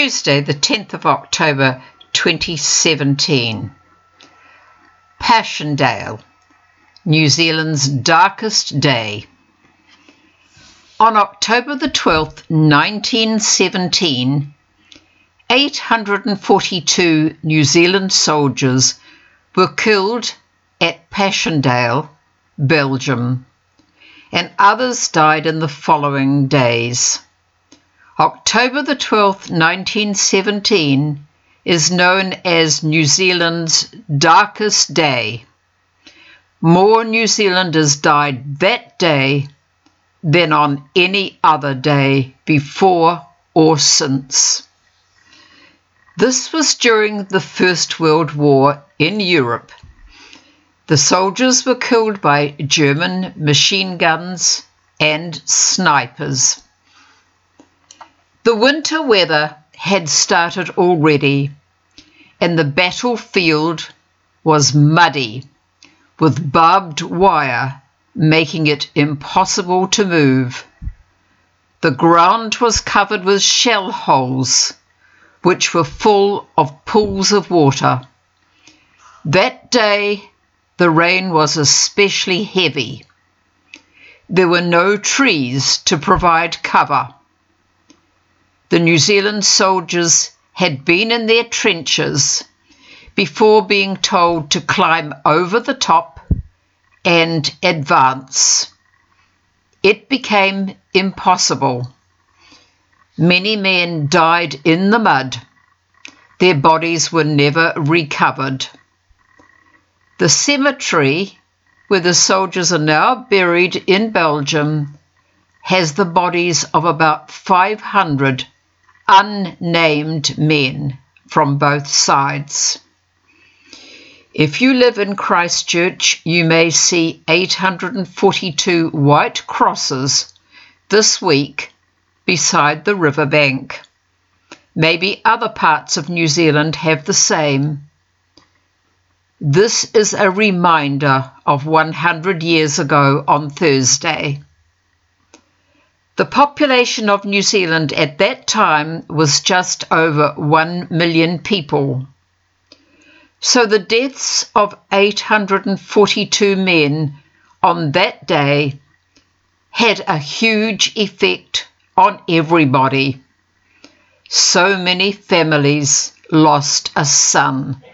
Tuesday, the 10th of October 2017. Passchendaele, New Zealand's darkest day. On October the 12th, 1917, 842 New Zealand soldiers were killed at Passchendaele, Belgium, and others died in the following days. October the 12th, 1917 is known as New Zealand's darkest day. More New Zealanders died that day than on any other day before or since. This was during the First World War in Europe. The soldiers were killed by German machine guns and snipers. The winter weather had started already, and the battlefield was muddy, with barbed wire making it impossible to move. The ground was covered with shell holes, which were full of pools of water. That day, the rain was especially heavy. There were no trees to provide cover. The New Zealand soldiers had been in their trenches before being told to climb over the top and advance. It became impossible. Many men died in the mud. Their bodies were never recovered. The cemetery where the soldiers are now buried in Belgium has the bodies of about 500 unnamed men from both sides. If you live in Christchurch, you may see 842 white crosses this week beside the riverbank. Maybe other parts of New Zealand have the same. This is a reminder of 100 years ago on Thursday. The population of New Zealand at that time was just over 1 million people. So the deaths of 842 men on that day had a huge effect on everybody. So many families lost a son.